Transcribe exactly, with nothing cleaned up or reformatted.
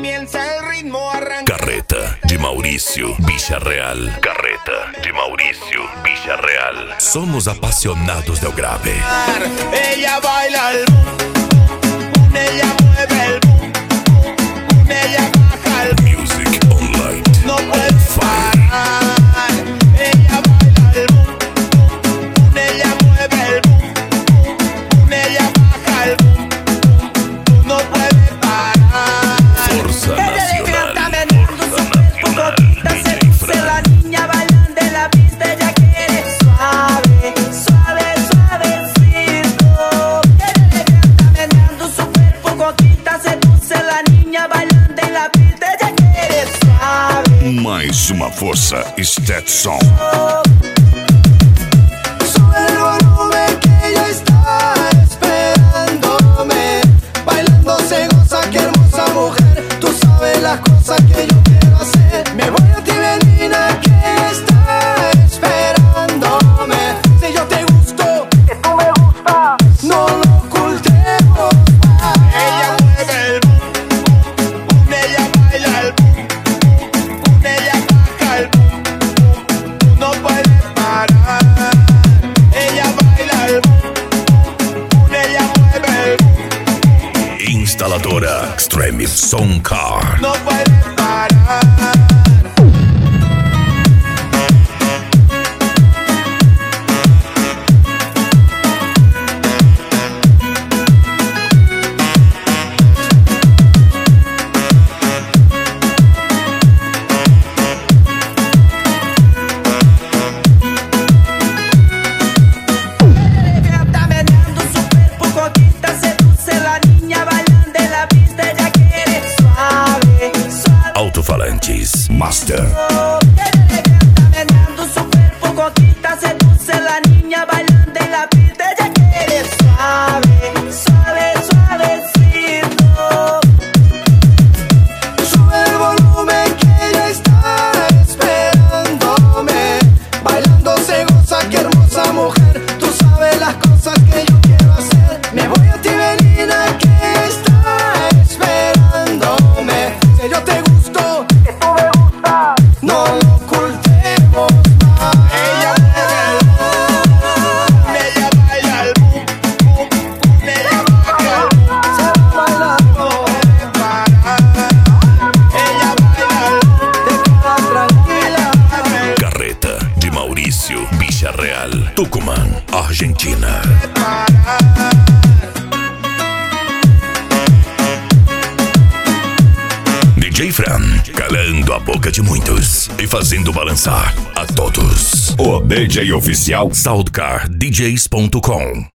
comienza el ritmo, arranca. Carreta de Mauricio Villarreal. Carreta de Mauricio Villarreal. Somos apasionados del grave. Ella baila el boom, ella mueve el boom, ella baja el boom. Music Online. No puede parar. Ella baila el boom, ella mueve el boom, ella baja el boom. No puede parar. Fuerza Ella le Nacional. canta meneando su cuerpo, boquita se luce, la niña bailando en la pista, ella quiere suave, suave, suavecito. Ella le canta meneando su cuerpo, boquita se luce, la niña bailando en la pista, ella quiere suave. Mais uma força, Stetson. Sube el volumen que ella está esperándome. Bailando se goza, qué hermosa mujer. Tú sabes las cosas que yo quiero hacer. Me voy a ti, menina, que está esperándome. Si yo te gusto, que tú me gustas, no lo ocultemos más. Ella mueve el boom, boom, ella baila el boom, boom, boom, ella baja el boom, boom, boom, no puede parar. Ella baila el boom, boom, boom, ella mueve el boom, Instaladora Extreme Sound Car. no puede parar. Ella le canta meneando su cuerpo, boquita se luce, la niña bailando en la pista, ella quiere suave, suave. Alto-falantes Master. Ella le canta meneando su cuerpo, boquita se luce, la niña bailando en la pista, ella quiere suave, suave, suavecito. Sube el volumen que ella está esperándome. Bailando se goza, qué hermosa mujer. Tú sabes las cosas que yo quiero hacer. Me voy a ti, menina, que está esperándome. Si yo te gusto, que tú me gustas, no lo ocultemos más. Ella mueve el boom, ella baila el boom, boom, boom, ella baja el boom. Se va bailando, no puede parar. Ella baila el boom, te quedas tranquila. Carreta de Mauricio Villarreal. Tucumán, Argentina. D J Fran, calando a boca de muitos e fazendo balançar a todos. O D J oficial Soundcar D Js ponto com.